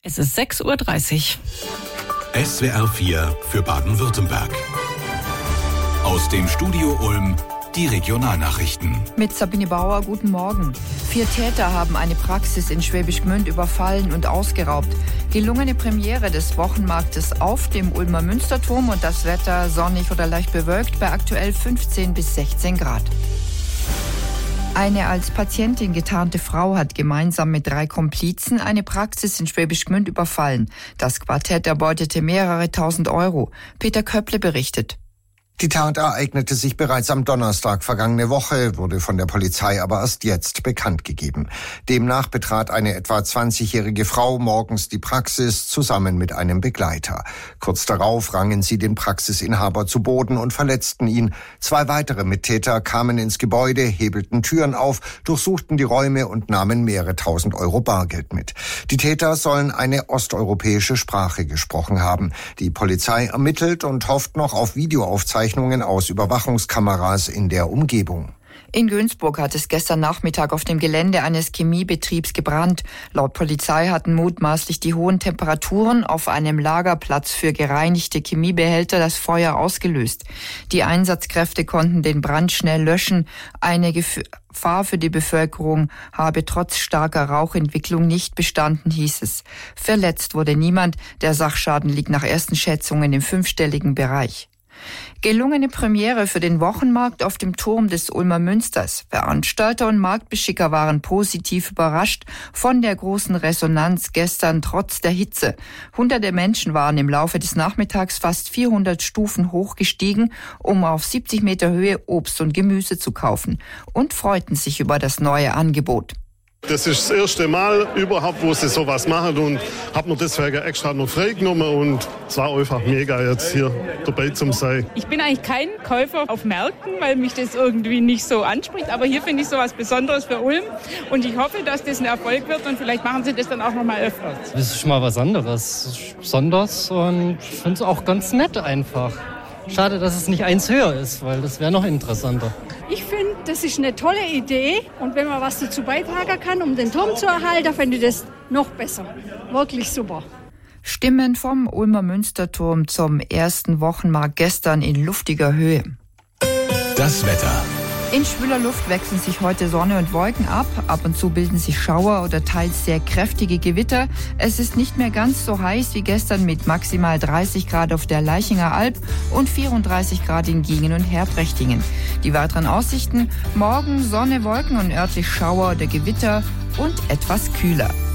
Es ist 6:30 Uhr. SWR 4 für Baden-Württemberg. Aus dem Studio Ulm die Regionalnachrichten. Mit Sabine Bauer, guten Morgen. 4 Täter haben eine Praxis in Schwäbisch Gmünd überfallen und ausgeraubt. Gelungene Premiere des Wochenmarktes auf dem Ulmer Münsterturm und das Wetter sonnig oder leicht bewölkt bei aktuell 15 bis 16 Grad. Eine als Patientin getarnte Frau hat gemeinsam mit 3 Komplizen eine Praxis in Schwäbisch Gmünd überfallen. Das Quartett erbeutete mehrere tausend Euro. Peter Köpple berichtet. Die Tat ereignete sich bereits am Donnerstag vergangene Woche, wurde von der Polizei aber erst jetzt bekannt gegeben. Demnach betrat eine etwa 20-jährige Frau morgens die Praxis zusammen mit einem Begleiter. Kurz darauf rangen sie den Praxisinhaber zu Boden und verletzten ihn. 2 weitere Mittäter kamen ins Gebäude, hebelten Türen auf, durchsuchten die Räume und nahmen mehrere tausend Euro Bargeld mit. Die Täter sollen eine osteuropäische Sprache gesprochen haben. Die Polizei ermittelt und hofft noch auf Videoaufzeichnungen aus Überwachungskameras in der Umgebung. In Günzburg hat es gestern Nachmittag auf dem Gelände eines Chemiebetriebs gebrannt. Laut Polizei hatten mutmaßlich die hohen Temperaturen auf einem Lagerplatz für gereinigte Chemiebehälter das Feuer ausgelöst. Die Einsatzkräfte konnten den Brand schnell löschen. Eine Gefahr für die Bevölkerung habe trotz starker Rauchentwicklung nicht bestanden, hieß es. Verletzt wurde niemand. Der Sachschaden liegt nach ersten Schätzungen im 5-stelligen Bereich. Gelungene Premiere für den Wochenmarkt auf dem Turm des Ulmer Münsters. Veranstalter und Marktbeschicker waren positiv überrascht von der großen Resonanz gestern trotz der Hitze. Hunderte Menschen waren im Laufe des Nachmittags fast 400 Stufen hochgestiegen, um auf 70 Meter Höhe Obst und Gemüse zu kaufen und freuten sich über das neue Angebot. Das ist das erste Mal überhaupt, wo sie sowas machen und habe mir deswegen extra noch freigenommen und es war einfach mega jetzt hier dabei zu sein. Ich bin eigentlich kein Käufer auf Märkten, weil mich das irgendwie nicht so anspricht, aber hier finde ich sowas Besonderes für Ulm und ich hoffe, dass das ein Erfolg wird und vielleicht machen sie das dann auch noch mal öfter. Das ist schon mal was anderes, besonders und ich finde es auch ganz nett einfach. Schade, dass es nicht eins höher ist, weil das wäre noch interessanter. Ich finde, das ist eine tolle Idee und wenn man was dazu beitragen kann, um den Turm zu erhalten, finde ich das noch besser. Wirklich super. Stimmen vom Ulmer Münsterturm zum ersten Wochenmarkt gestern in luftiger Höhe. Das Wetter. In schwüler Luft wechseln sich heute Sonne und Wolken ab. Ab und zu bilden sich Schauer oder teils sehr kräftige Gewitter. Es ist nicht mehr ganz so heiß wie gestern mit maximal 30 Grad auf der Laichinger Alb und 34 Grad in Giengen und Herbrechtingen. Die weiteren Aussichten: morgen Sonne, Wolken und örtlich Schauer oder Gewitter und etwas kühler.